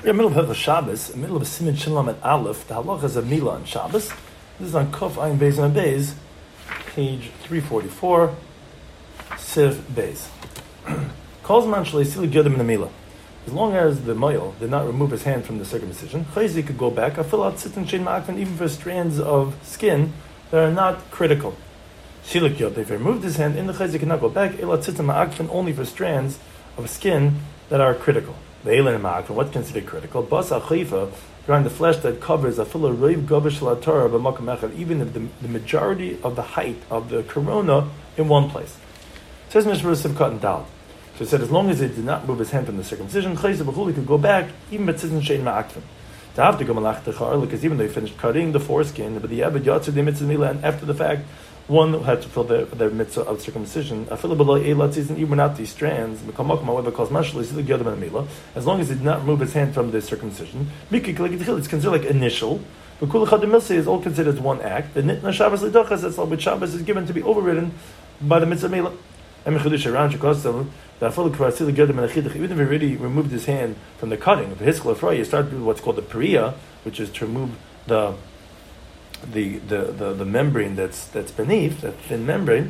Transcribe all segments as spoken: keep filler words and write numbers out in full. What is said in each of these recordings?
We're in the middle of the Shabbos, in the middle of Siman Shalom at Aleph. The halacha is a Mila on Shabbos. This is on Kuf Ayin Beis and Beis, page three forty-four, Siv Beis. Calls man shleisili gyodim in the Mila. As long as the moil did not remove his hand from the circumcision, Chayzi could go back. Afil at sitin shein ma'akven, even for strands of skin that are not critical. Shilik yod, if he removed his hand in the Chayzi, cannot go back. Elat sitin ma'akven, only for strands of skin that are critical. The Eilen ma'akven, what's considered critical? Basa chayfa, around the flesh that covers a full of reiv gavish latorah b'makam echad, even if the, the majority of the height of the corona in one place. It says Mishmur Sivkat and Dal. So it said, as long as he did not move his hand from the circumcision, Chayza B'chuli could go back, even at Tzizn Shein Ma'akvin. To have to go Malach Techar, because even though he finished cutting the foreskin, but the Abed Yatzir the Mitzvah Mila, and after the fact, one had to fulfill the, the Mitzvah of circumcision, Afilah B'lo Eilat Tzizn, even without these strands, Mekamak Ma'weba calls Mashal, Yisili Gyodam and Mila, as long as he did not remove his hand from the circumcision, Mikik like it's considered like initial, but Kul Chadim Milsi is all considered as one act, the Nitna Shabbos L'Dochas, that's all, but Shabbos is given to be overridden by the Mitzvah Mila. And Mechudush Aran Shekosel, that full of even if he already removed his hand from the cutting of his chlorfra, you start with what's called the peria, which is to remove the the the, the, the membrane that's that's beneath, that thin membrane.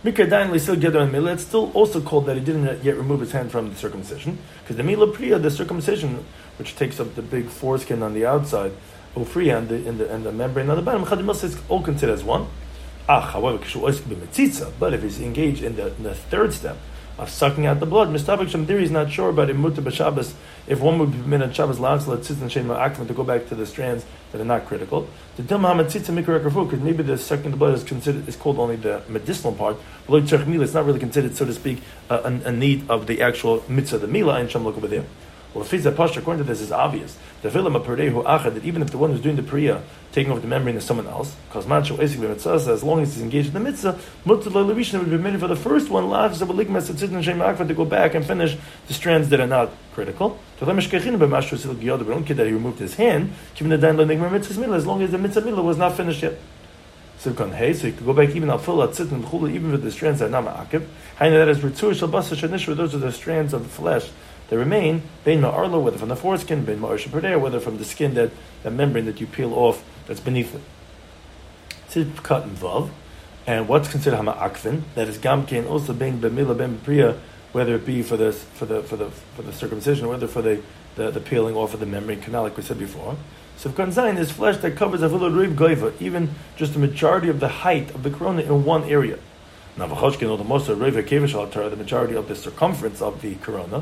It's still also called that he didn't yet remove his hand from the circumcision, because the mila priya, the circumcision, which takes up the big foreskin on the outside, ufriya, and the and the, and the membrane on the bottom, is all considered as one. Ah, however, but if he's engaged in the, in the third step of sucking out the blood, Mistabik Shamdiri is not sure about Imuta B'Shabbos, if one would be permitted Shabbos La'atzla Tzitz and Shein Ma'akvin to go back to the strands that are not critical. The Til Muhammad Tzitz and Mikra Rafu, because maybe the sucking the blood is considered is called only the medicinal part, but like Tzarech Mila, it's not really considered, so to speak, a, a, a need of the actual mitzvah, the Mila, and Shem look over there. Well, Fizah Pasha, according to this, is obvious. The Filam Perdehu Achad, that even if the one who's doing the Priya, taking over the membrane, is someone else, because Mancho Esik Mitzvah, as long as he's engaged in the Mitzvah, Mutzah Levishin would be permitted for the first one, Lav Zabaligmas and Tzidin Shem Akva, to go back and finish the strands that are not critical. To them Mishkachin, but Mashro Sil Giyod, but don't care that he removed his hand, given the Dan Lenigmer Mitzvah Mila, as long as the Mitzvah Mila was not finished yet. So hey, so you could go back even al full at Tzidin Chula, even with the strands that are not Ma'akiv. Haina, that is Ritzur Shalbasa Shanishra, those are the strands of the flesh that remain, bein ma'arlo, whether from the foreskin, bein ma'arsha perdea, whether from the skin, that, that membrane that you peel off that's beneath it. Tzid cut and vav, and what's considered hama'akvin, that is gamkein, also bein b'mila ben b'priya, whether it be for the for the for the for the circumcision, or whether for the, the, the peeling off of the membrane canal, like we said before. So zayin is flesh that covers a full riv goiva, even just the majority of the height of the corona in one area. Now, the most of the majority of the circumference of the corona,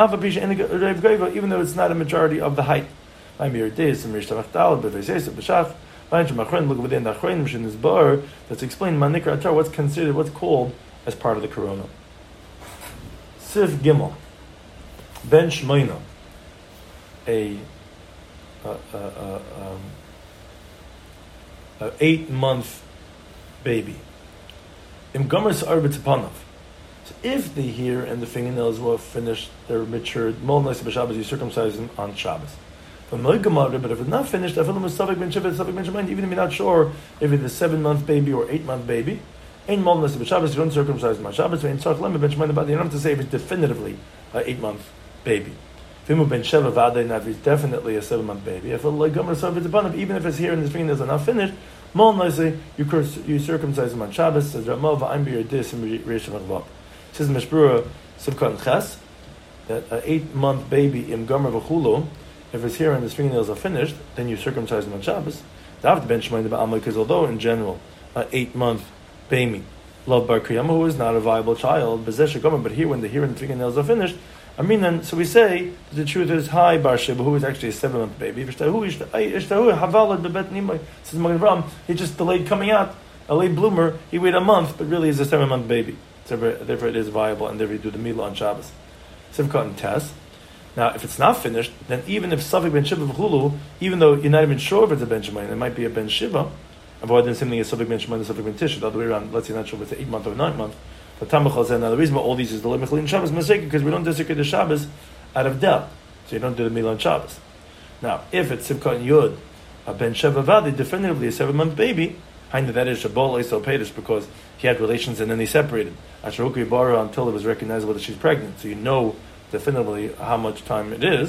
even though it's not a majority of the height. Look within the Achronim is bar that's explained Manikra Atar, what's considered, what's called as part of the corona. Siv Gimel, Ben Shmoina, a, a, a, a, um, a eight month baby. Im Gomers Arbitzapanov. So if the hair and the fingernails were finished, they're matured, Mol Nasa B'Shabbos, you circumcise them on Shabbos. But if it's not finished, even if you're not sure if it's a seven month baby or eight month baby, ain't Mol Nasa B'Shabbos, you don't circumcise them on Shabbos, you don't have to say if it's definitively an eight month baby. If it's definitely a seven month baby, even if his hair and his fingernails are not finished, Mol Nasa, you, you circumcise him on Shabbos, says Ramah, V'ayim B'Yerdis, and Reish Machvav. Says Mishbura, Sivkat and Ches, that an eight month baby, Im Gomer V'Chulo, if his hair and his fingernails are finished, then you circumcise him on Shabbos. Because although in general, an eight month baby, Love Bar Kriyama, who is not a viable child, but here when the hair and the fingernails are finished, I mean, then, so we say the truth is, hi Bar Sheba, who is actually a seven month baby. He just delayed coming out, a late bloomer. He waited a month, but really is a seven month baby. So therefore, it is viable, and therefore you do the Mila on Shabbos. Sivkot and Tess. Now, if it's not finished, then even if Safik ben Shiva v'chulu, even though you're not even sure if it's a ben Shemayin, it might be a ben Shiva. Avoid the same thing as Safik ben Shemayin and Safik ben Tish, the other way around. Let's say you're not sure if it's an eight month or nine month. But Tamachal said, now the reason why all these is the Lemechel in Shabbos mistake because we don't desecrate the Shabbos out of doubt, so you don't do the Mila on Shabbos. Now, if it's Sivkot and Yud, a ben Sheva Vadi, definitively a seven month baby, I know that is Shabol Eisel Pedish because he had relations and then they separated. Asheruku Yibara until it was recognizable that she's pregnant, so you know definitively how much time it is.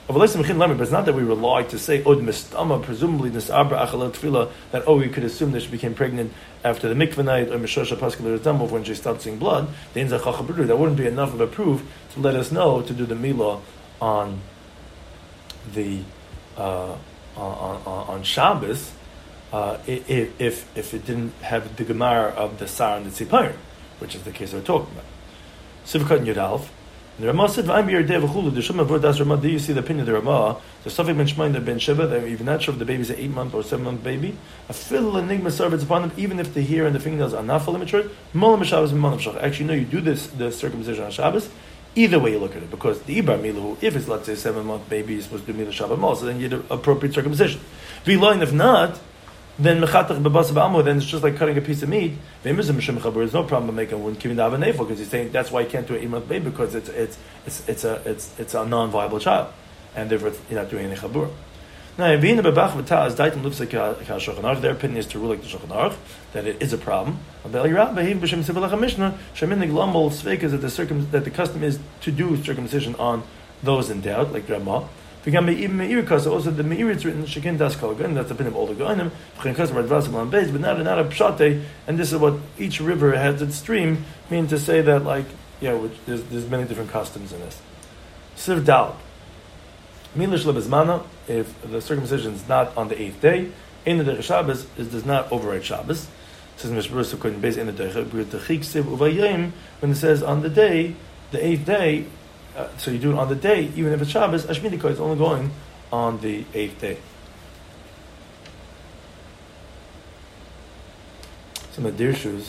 But it's not that we rely to say, oh, the mistama, presumably this abra achalot tefillah, that oh, we could assume that she became pregnant after the mikvah night or mishosha pascal or when she stopped seeing blood. That wouldn't be enough of a proof to let us know to do the milah on the uh, on, on, on Shabbos uh, if, if if it didn't have the gemara of the sar and the tzipayin, which is the case we're talking about. Sivkot and Yudalf. The Ramah said, "I'm here, Dei v'chulu." The Shema v'das Ramah. Do you see the opinion of the Ramah? The Safek ben Shmaim ben Sheva. That even not sure if the baby is an eight month or seven month baby. A fill enigma servants upon them, even if the hair and the fingernails are not fully matured. Molam Shabbos and Molam Shach. Actually, no, you do this the circumcision on Shabbos. Either way you look at it, because the Ibar Milahu, if it's let's say a seven month baby, is supposed to do Milah Shabbat Mal, so then you do appropriate circumcision. V'loin, if not, then mechatach bebasa ba'amu, then it's just like cutting a piece of meat. There's no problem making one kivin daven nefel, because he's saying that's why you can't do an eight month baby, because it's it's it's it's a it's it's a non viable child, and therefore you're not doing any chabur. Now, being the bebach v'taz daitim lufsa k'Shulchan Aruch, their opinion is to rule like the Shulchan Aruch that it is a problem. But El Yerab behiv b'shem Sivalach Mishnah shemin neglamol sveik is that the circum that the custom is to do circumcision on those in doubt, like the Ramah. Become even Meir because also the Meir it's written Shekin Das Kalagan, that's the opinion of all the Goinim, but not not a Pshate, and this is what each river has its stream, meaning to say that like yeah, which there's there's many different customs in this. Siv Dal. Milish Lebezmana, if the circumcision is not on the eighth day, in the Derech Shabbos it does not override Shabbos. Says Mishburus according based in the Derech Siv Uvayim, when it says on the day, the eighth day. Uh, so you do it on the day, even if it's Shabbos. Ashmidika is only going on the eighth day. Some of the Dirshus.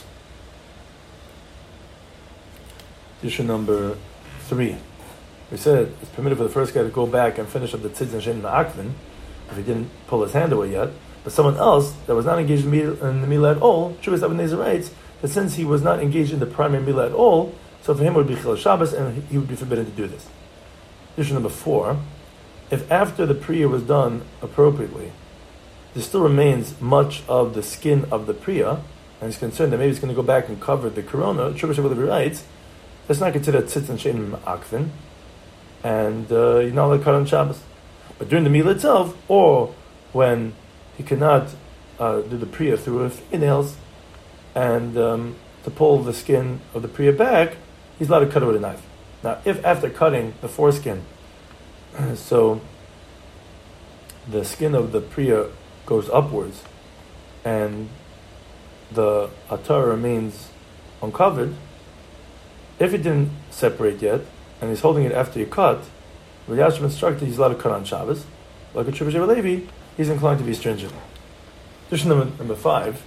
Dirshu number three. We said it's permitted for the first guy to go back and finish up the tzitz and shen and akvin if he didn't pull his hand away yet. But someone else that was not engaged in the milah at all, Shuvas Abinazir writes that since he was not engaged in the primary milah at all, so for him it would be Chil Shabbos, and he would be forbidden to do this. Issue number four, if after the priya was done appropriately, there still remains much of the skin of the priya, and he's concerned that maybe he's going to go back and cover the corona, Shuvah Shabbat writes, that's not considered tzitz and shein akvin, and uh, you're not allowed to cut on Shabbos. But during the meal itself, or when he cannot uh, do the priya through his fingernails, and um, to pull the skin of the priya back, he's allowed to cut it with a knife. Now, if after cutting the foreskin, so the skin of the priya goes upwards, and the atar remains uncovered, if it didn't separate yet, and he's holding it after you cut, the Yashim instructed he's allowed to cut on Shabbos. Like a Shuvah Sheva Levi, he's inclined to be stringent. Question number, number five.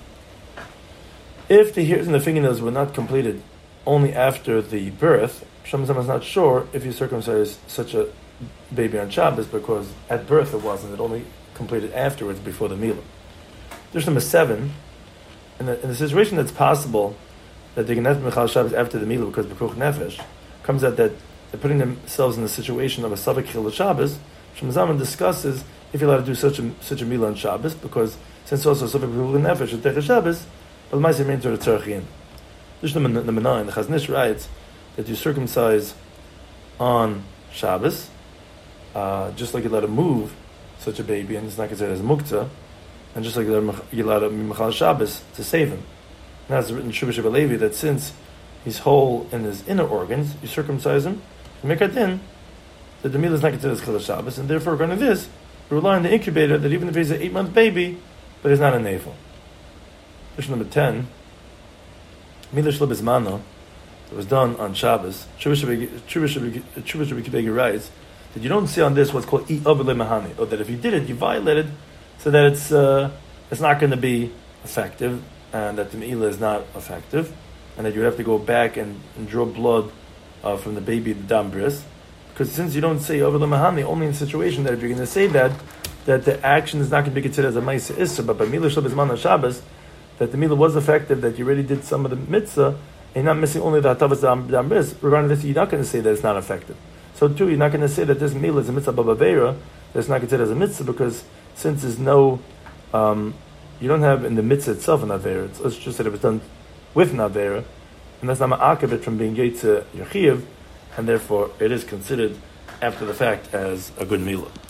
If the hairs and the fingernails were not completed only after the birth, Shamazam is not sure if you circumcised such a baby on Shabbos, because at birth it wasn't, it only completed afterwards before the Milah. There's number seven. In the, in the situation that's possible that they can have Mechal Shabbos after the Milah because B'kuch Nefesh, comes out that they're putting themselves in the situation of a Savik Chil Shabbos. Shamazam discusses if you're allowed to do such a such a Milah on Shabbos, because since also Savik B'kuch Nefesh is Tech Shabbos, but the Ma'aseh remains to the Tzarchian. This is number, number nine. The Chazon Ish writes that you circumcise on Shabbos, uh, just like you're allowed to move such a baby, and it's not considered as muktzah, and just like you're allowed to Mechal Shabbos to save him. And that's written in Shuvah Sheba Levi that since he's whole in his inner organs, you circumcise him, you make a din that the meal is not considered as Chil Shabbos, and therefore, according to this, we rely on the incubator that even if he's an eight month baby, but he's not a navel. Question number ten. Milish Lebezmano, that was done on Shabbos. Shuvah Shebeki writes that you don't say on this what's called i'av lemahani, or that if you did it, you violated, so that it's uh, it's not going to be effective, and that the meila is not effective, and that you have to go back and, and draw blood uh, from the baby, the dam bris, because since you don't say i'av lemahani, only in the situation that if you're going to say that, that the action is not going to be considered as a ma'aseh issa, but by Milish Lebezmano on Shabbos, that the milah was effective, that you already did some of the mitzvah, and you're not missing only the hatavas d'amris. Regarding this, you're not going to say that it's not effective. So too, you're not going to say that this milah is a mitzvah b'avera, that's not considered as a mitzvah, because since there's no, um, you don't have in the mitzvah itself an avera. It's, it's just that it was done with an avera, and that's not ma'akavit from being yetze yachiv, and therefore it is considered after the fact as a good milah.